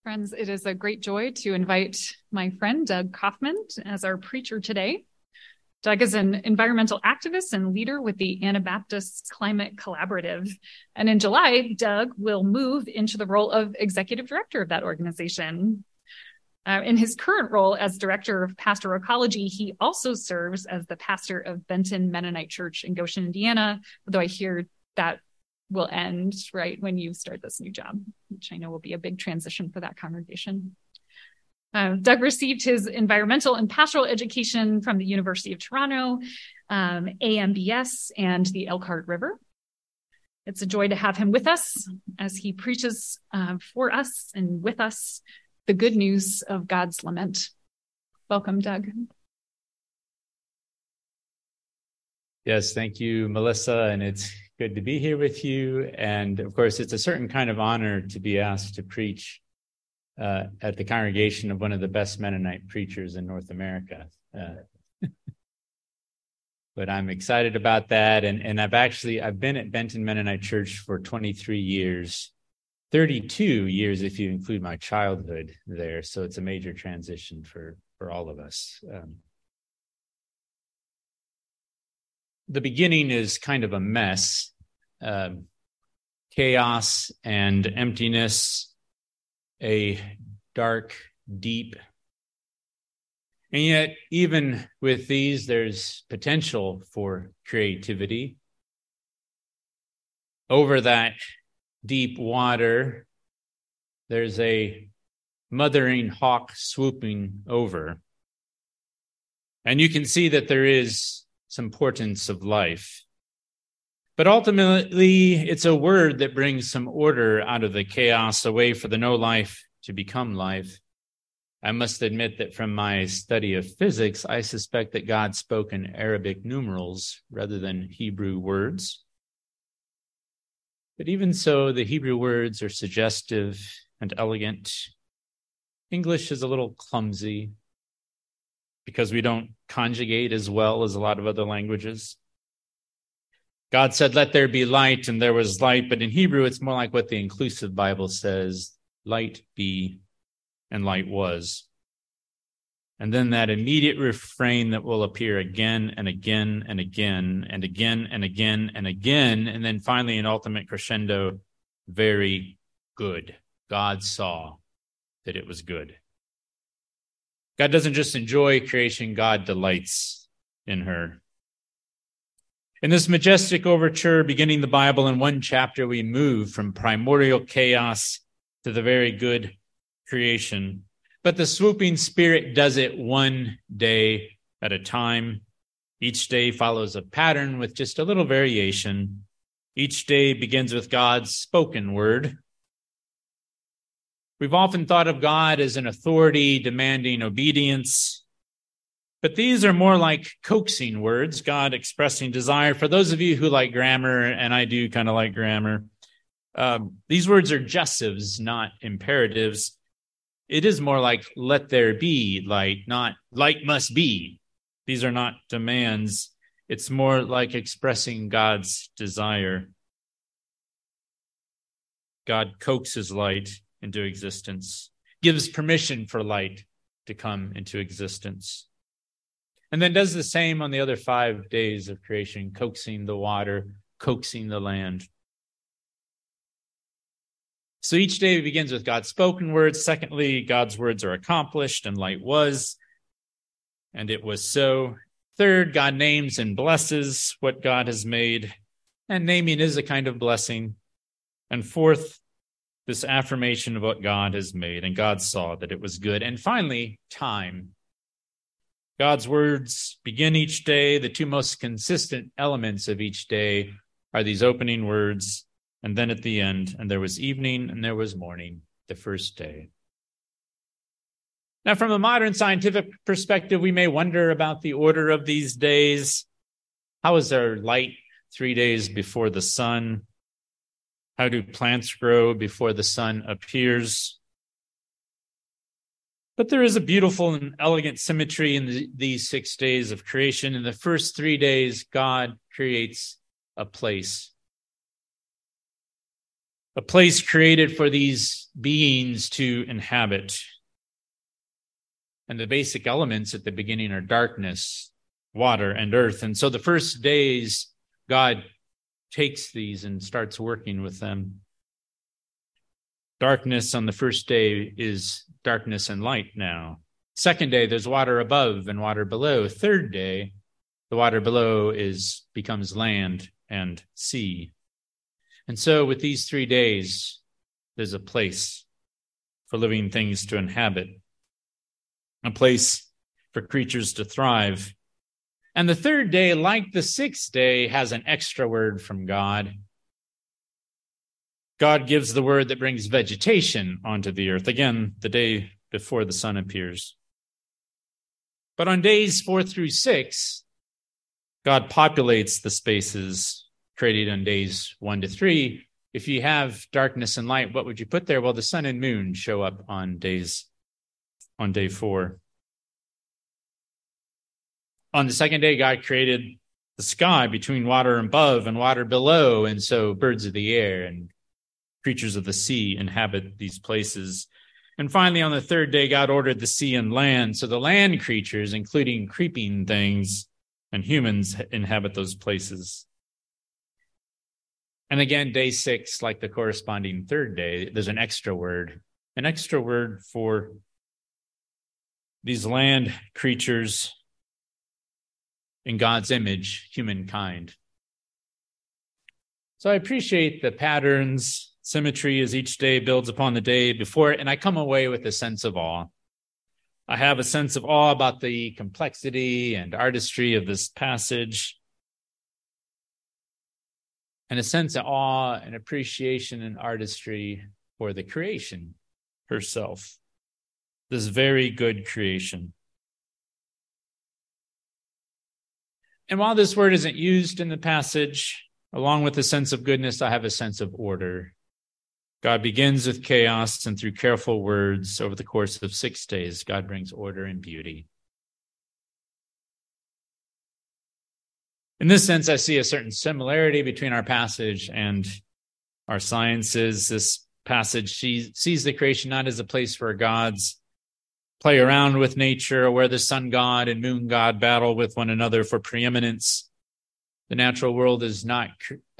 Friends, it is a great joy to invite my friend Doug Kaufman as our preacher today. Doug is an environmental activist and leader with the Anabaptist Climate Collaborative. And in July, Doug will move into the role of executive director of that organization. In his current role as director of pastoral ecology, he also serves as the pastor of Benton Mennonite Church in Goshen, Indiana, although I hear that will end right when you start this new job, which I know will be a big transition for that congregation. Doug received his environmental and pastoral education from the University of Toronto, AMBS, and the Elkhart River. It's a joy to have him with us as he preaches for us and with us the good news of God's lament. Welcome, Doug. Yes, thank you, Melissa, and it's good to be here with you. And of course, it's a certain kind of honor to be asked to preach at the congregation of one of the best Mennonite preachers in North America. But I'm excited about that. And I've been at Benton Mennonite Church for 23 years, 32 years if you include my childhood there. So it's a major transition for all of us. The beginning is kind of a mess, chaos and emptiness, a dark, deep. And yet, even with these, there's potential for creativity. Over that deep water, there's a mothering hawk swooping over. And you can see that there is some portents of life. But ultimately, it's a word that brings some order out of the chaos, a way for the no life to become life. I must admit that from my study of physics, I suspect that God spoke in Arabic numerals rather than Hebrew words. But even so, the Hebrew words are suggestive and elegant. English is a little clumsy because we don't conjugate as well as a lot of other languages. God said, "Let there be light," and there was light. But in Hebrew, it's more like what the inclusive Bible says, "Light be," and light was. And then that immediate refrain that will appear again and again and again and again and again and again. And then finally, an ultimate crescendo, very good. God saw that it was good. God doesn't just enjoy creation, God delights in her. In this majestic overture, beginning the Bible in one chapter, we move from primordial chaos to the very good creation. But the swooping Spirit does it one day at a time. Each day follows a pattern with just a little variation. Each day begins with God's spoken word. We've often thought of God as an authority demanding obedience, but these are more like coaxing words, God expressing desire. For those of you who like grammar, and I do kind of like grammar, these words are gestives, not imperatives. It is more like, let there be light, not light must be. These are not demands. It's more like expressing God's desire. God coaxes light into existence, gives permission for light to come into existence, and then does the same on the other 5 days of creation, coaxing the water, coaxing the land. So each day begins with God's spoken words. Secondly, God's words are accomplished, and light was, and it was so. Third, God names and blesses what God has made, and naming is a kind of blessing. And fourth, this affirmation of what God has made, and God saw that it was good. And finally, time. God's words begin each day. The two most consistent elements of each day are these opening words, and then at the end, and there was evening and there was morning, the first day. Now, from a modern scientific perspective, we may wonder about the order of these days. How is there light 3 days before the sun? How do plants grow before the sun appears? But there is a beautiful and elegant symmetry in these 6 days of creation. In the first 3 days, God creates a place. a place created for these beings to inhabit. And the basic elements at the beginning are darkness, water, and earth. And so the first days, God takes these and starts working with them. Darkness on the first day is darkness and light now. Second day, there's water above and water below. Third day, the water below becomes land and sea. And so with these 3 days, there's a place for living things to inhabit, a place for creatures to thrive. And the third day, like the sixth day, has an extra word from God. God gives the word that brings vegetation onto the earth. Again, the day before the sun appears. But on days 4 through 6, God populates the spaces created on days 1 to 3. If you have darkness and light, what would you put there? Well, the sun and moon show up on day 4. On the second day, God created the sky between water above and water below, and so birds of the air and creatures of the sea inhabit these places. And finally, on the third day, God ordered the sea and land, so the land creatures, including creeping things and humans, inhabit those places. And again, day 6, like the corresponding third day, there's an extra word for these land creatures in God's image, humankind. So I appreciate the patterns, symmetry as each day builds upon the day before it, and I come away with a sense of awe. I have a sense of awe about the complexity and artistry of this passage, and a sense of awe and appreciation and artistry for the creation herself, this very good creation. And while this word isn't used in the passage, along with a sense of goodness, I have a sense of order. God begins with chaos, and through careful words over the course of 6 days, God brings order and beauty. In this sense, I see a certain similarity between our passage and our sciences. This passage sees the creation not as a place where gods play around with nature, or where the sun god and moon god battle with one another for preeminence. The natural world is not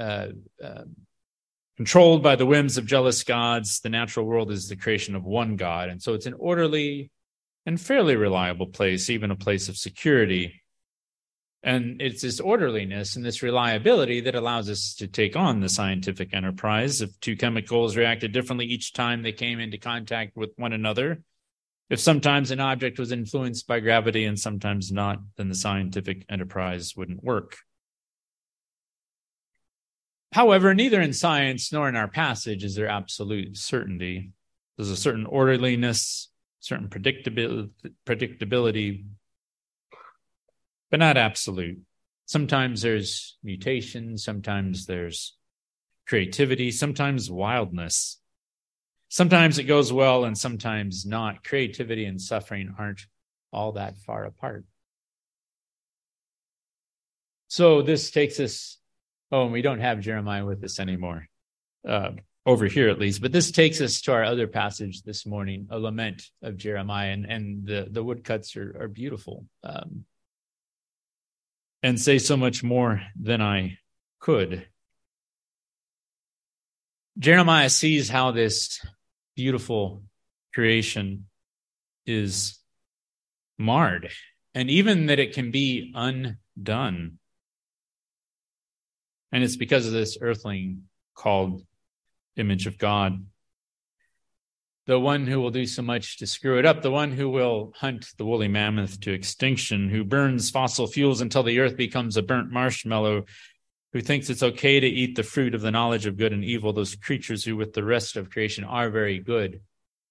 controlled by the whims of jealous gods. The natural world is the creation of one God, and so it's an orderly and fairly reliable place, even a place of security. And it's this orderliness and this reliability that allows us to take on the scientific enterprise. If 2 chemicals reacted differently each time they came into contact with one another, if sometimes an object was influenced by gravity and sometimes not, then the scientific enterprise wouldn't work. However, neither in science nor in our passage is there absolute certainty. There's a certain orderliness, certain predictability, but not absolute. Sometimes there's mutation, sometimes there's creativity, sometimes wildness. Sometimes it goes well and sometimes not. Creativity and suffering aren't all that far apart. So this takes us, and we don't have Jeremiah with us anymore, over here at least, but this takes us to our other passage this morning, a lament of Jeremiah, and the woodcuts are beautiful, and say so much more than I could. Jeremiah sees how this beautiful creation is marred, and even that it can be undone. And it's because of this earthling called image of God. The one who will do so much to screw it up, the one who will hunt the woolly mammoth to extinction, who burns fossil fuels until the earth becomes a burnt marshmallow, who thinks it's okay to eat the fruit of the knowledge of good and evil, those creatures who with the rest of creation are very good.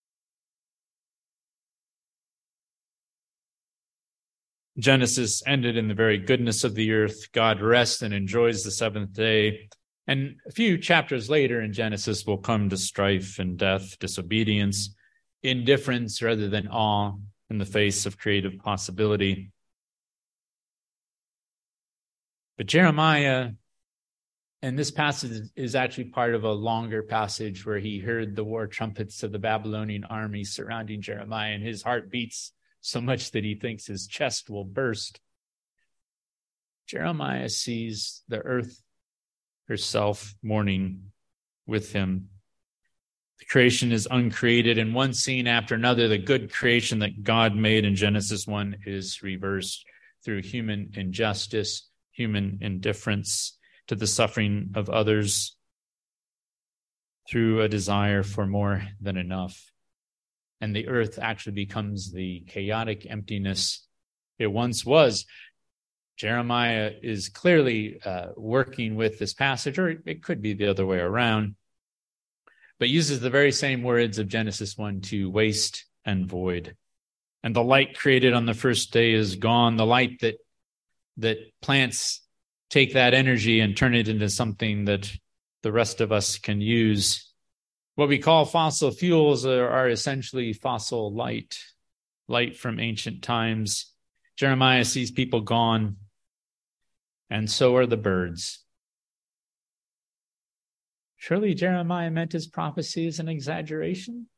Genesis ended in the very goodness of the earth. God rests and enjoys the seventh day. And a few chapters later in Genesis will come to strife and death, disobedience, indifference rather than awe in the face of creative possibility. But Jeremiah And this passage is actually part of a longer passage where he heard the war trumpets of the Babylonian army surrounding Jeremiah, and his heart beats so much that he thinks his chest will burst. Jeremiah sees the earth herself mourning with him. The creation is uncreated, and one scene after another, the good creation that God made in Genesis 1 is reversed through human injustice, human indifference to the suffering of others, through a desire for more than enough. And the earth actually becomes the chaotic emptiness it once was. Jeremiah is clearly working with this passage, or it could be the other way around, but uses the very same words of Genesis 1:2, waste and void. And the light created on the first day is gone, the light that plants take that energy and turn it into something that the rest of us can use. What we call fossil fuels are essentially fossil light from ancient times. Jeremiah sees people gone, and so are the birds. Surely Jeremiah meant his prophecy as an exaggeration,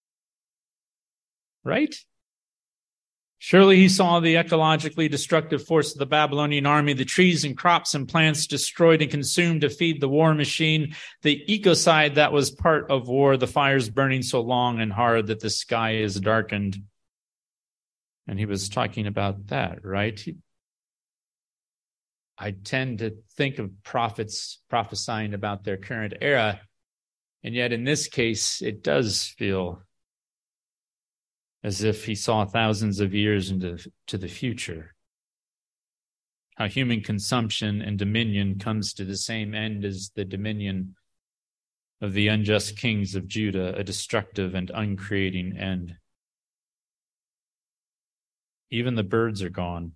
right? Surely he saw the ecologically destructive force of the Babylonian army, the trees and crops and plants destroyed and consumed to feed the war machine, the ecocide that was part of war, the fires burning so long and hard that the sky is darkened. And he was talking about that, right? I tend to think of prophets prophesying about their current era, and yet in this case, it does feel as if he saw thousands of years into the future. How human consumption and dominion comes to the same end as the dominion of the unjust kings of Judah, a destructive and uncreating end. Even the birds are gone.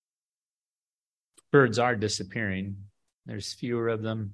Birds are disappearing. There's fewer of them.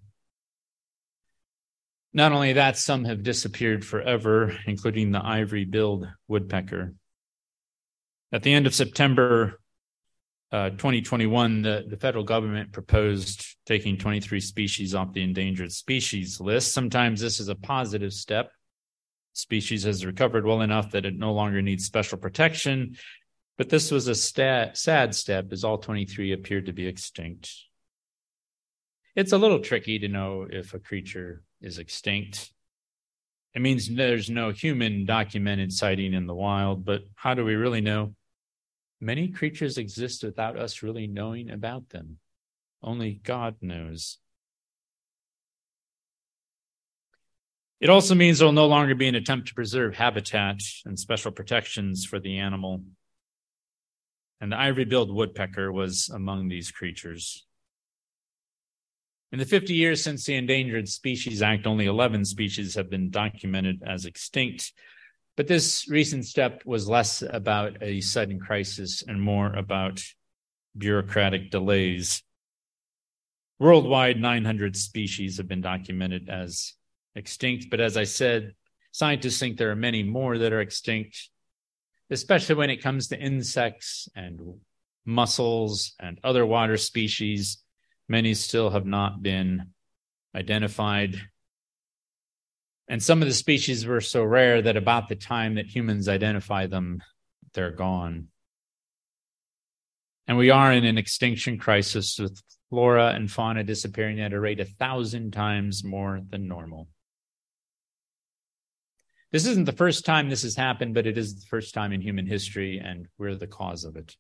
Not only that, some have disappeared forever, including the ivory-billed woodpecker. At the end of September 2021, the federal government proposed taking 23 species off the endangered species list. Sometimes this is a positive step. Species has recovered well enough that it no longer needs special protection. But this was a sad step, as all 23 appeared to be extinct. It's a little tricky to know if a creature is extinct. It means there's no human documented sighting in the wild, but how do we really know? Many creatures exist without us really knowing about them. Only God knows. It also means there will no longer be an attempt to preserve habitat and special protections for the animal. And the ivory-billed woodpecker was among these creatures. In the 50 years since the Endangered Species Act, only 11 species have been documented as extinct. But this recent step was less about a sudden crisis and more about bureaucratic delays. Worldwide, 900 species have been documented as extinct. But as I said, scientists think there are many more that are extinct, especially when it comes to insects and mussels and other water species. Many still have not been identified. And some of the species were so rare that about the time that humans identify them, they're gone. And we are in an extinction crisis with flora and fauna disappearing at a rate 1,000 times more than normal. This isn't the first time this has happened, but it is the first time in human history, and we're the cause of it.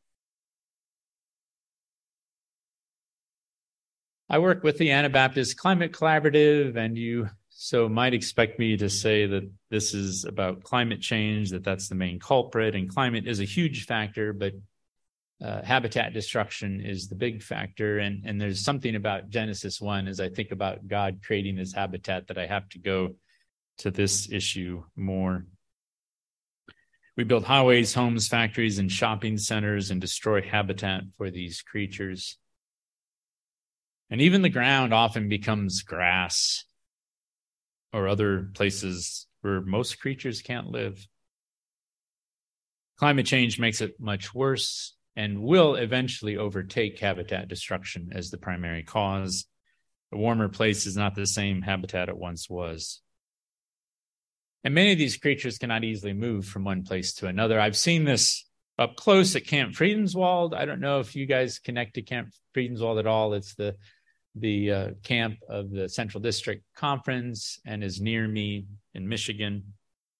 I work with the Anabaptist Climate Collaborative, and you so might expect me to say that this is about climate change, that's the main culprit, and climate is a huge factor, but habitat destruction is the big factor. And there's something about Genesis 1 as I think about God creating this habitat that I have to go to this issue more. We build highways, homes, factories, and shopping centers and destroy habitat for these creatures. And even the ground often becomes grass or other places where most creatures can't live. Climate change makes it much worse and will eventually overtake habitat destruction as the primary cause. A warmer place is not the same habitat it once was. And many of these creatures cannot easily move from one place to another. I've seen this up close at Camp Friedenswald. I don't know if you guys connect to Camp Friedenswald at all. It's the camp of the Central District Conference and is near me in Michigan.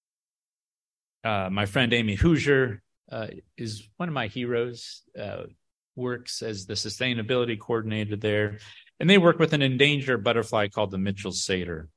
My friend Amy Hoosier is one of my heroes, works as the sustainability coordinator there. And they work with an endangered butterfly called the Mitchell satyr.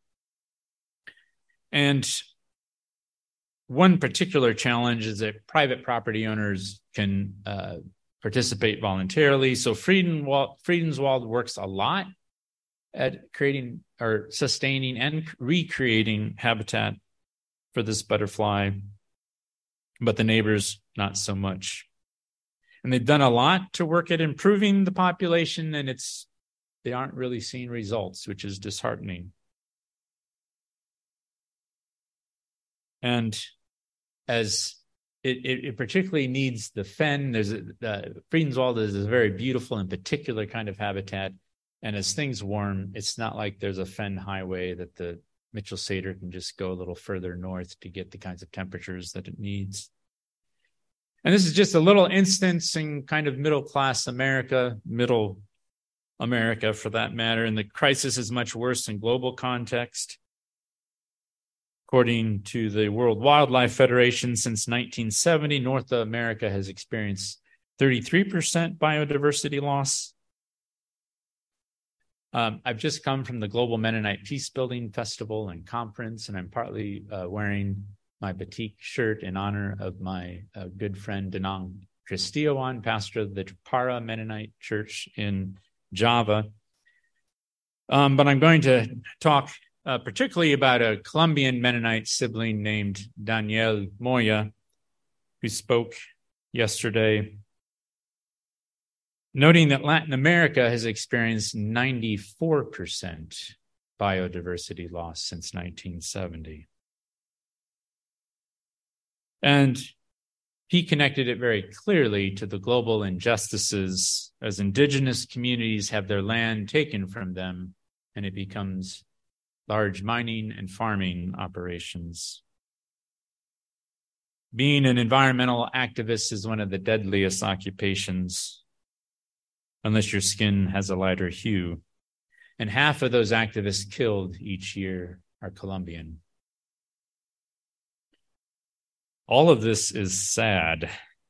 And one particular challenge is that private property owners can participate voluntarily. So Friedenswald works a lot at creating or sustaining and recreating habitat for this butterfly, but the neighbors, not so much. And they've done a lot to work at improving the population, and they aren't really seeing results, which is disheartening. And as it particularly needs the fen, Friedenswald is a very beautiful and particular kind of habitat. And as things warm, it's not like there's a fen highway that the Mitchell satyr can just go a little further north to get the kinds of temperatures that it needs. And this is just a little instance in kind of middle-class America, middle America for that matter, and the crisis is much worse in global context. According to the World Wildlife Federation, since 1970, North America has experienced 33% biodiversity loss. I've just come from the Global Mennonite Peacebuilding Festival and Conference, and I'm partly wearing my batik shirt in honor of my good friend Danang Kristiawan, pastor of the Jepara Mennonite Church in Java. But I'm going to talk particularly about a Colombian Mennonite sibling named Daniel Moya, who spoke yesterday, noting that Latin America has experienced 94% biodiversity loss since 1970. And he connected it very clearly to the global injustices as indigenous communities have their land taken from them and it becomes large mining and farming operations. Being an environmental activist is one of the deadliest occupations, unless your skin has a lighter hue. And half of those activists killed each year are Colombian. All of this is sad.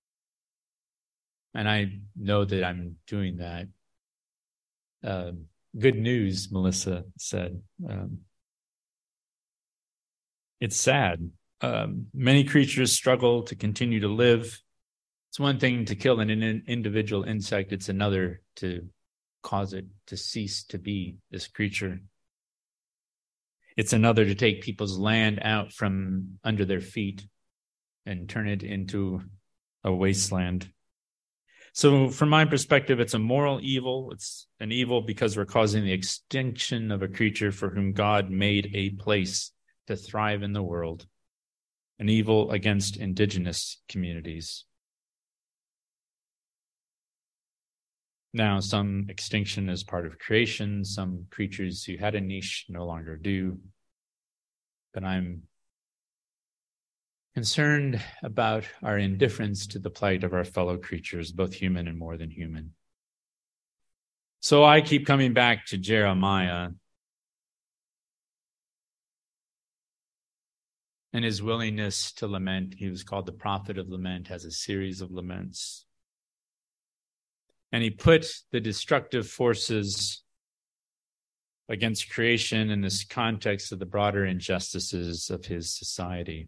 And I know that I'm doing that. Good news, Melissa said. It's sad. Many creatures struggle to continue to live. It's one thing to kill an individual insect. It's another to cause it to cease to be this creature. It's another to take people's land out from under their feet and turn it into a wasteland. So from my perspective, it's a moral evil. It's an evil because we're causing the extinction of a creature for whom God made a place to thrive in the world. An evil against indigenous communities. Now, some extinction is part of creation. Some creatures who had a niche no longer do. But I'm concerned about our indifference to the plight of our fellow creatures, both human and more than human. So I keep coming back to Jeremiah and his willingness to lament. He was called the prophet of lament, has a series of laments. And he put the destructive forces against creation in this context of the broader injustices of his society.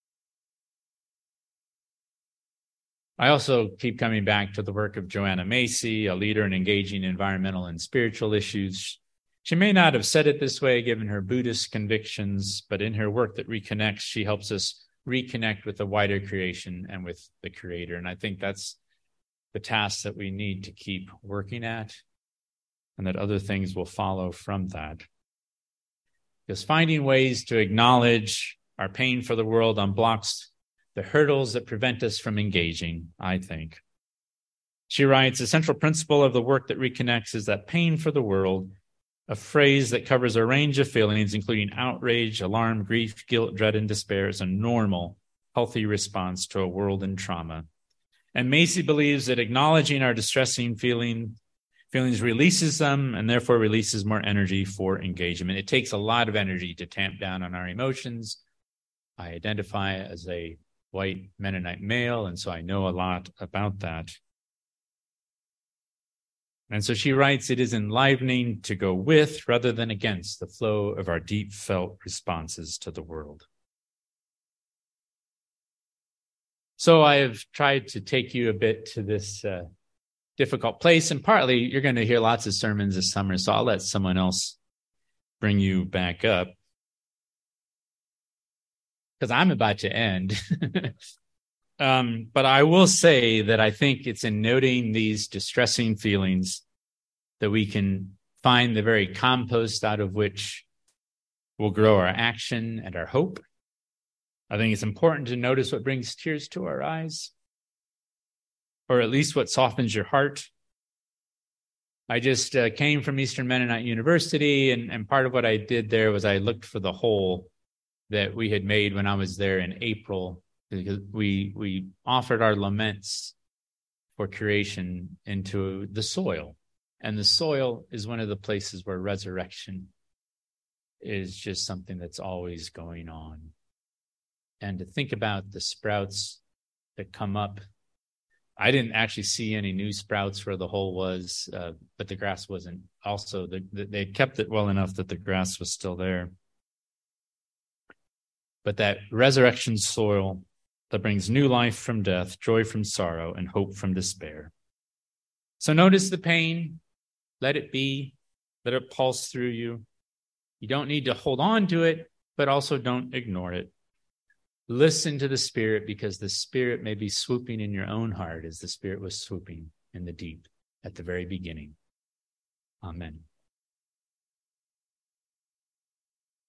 I also keep coming back to the work of Joanna Macy, a leader in engaging environmental and spiritual issues. She may not have said it this way given her Buddhist convictions, but in her work that reconnects, she helps us reconnect with the wider creation and with the Creator. And I think that's the task that we need to keep working at, and that other things will follow from that. Because finding ways to acknowledge our pain for the world unblocks the hurdles that prevent us from engaging, I think. She writes, the central principle of the work that reconnects is that pain for the world a phrase that covers a range of feelings, including outrage, alarm, grief, guilt, dread, and despair, is a normal, healthy response to a world in trauma. And Macy believes that acknowledging our distressing feelings releases them and therefore releases more energy for engagement. It takes a lot of energy to tamp down on our emotions. I identify as a white Mennonite male, and so I know a lot about that. And so she writes, it is enlivening to go with rather than against the flow of our deep felt responses to the world. So I have tried to take you a bit to this difficult place, and partly you're going to hear lots of sermons this summer, so I'll let someone else bring you back up because I'm about to end. But I will say that I think it's in noting these distressing feelings that we can find the very compost out of which will grow our action and our hope. I think it's important to notice what brings tears to our eyes, or at least what softens your heart. I just came from Eastern Mennonite University, and part of what I did there was I looked for the hole that we had made when I was there in April, because we offered our laments for creation into the soil. And the soil is one of the places where resurrection is just something that's always going on. And to think about the sprouts that come up. I didn't actually see any new sprouts where the hole was, but the grass wasn't. Also, they kept it well enough that the grass was still there. But that resurrection soil that brings new life from death, joy from sorrow, and hope from despair. So notice the pain. Let it be. Let it pulse through you. You don't need to hold on to it, but also don't ignore it. Listen to the Spirit, because the Spirit may be swooping in your own heart as the Spirit was swooping in the deep at the very beginning. Amen.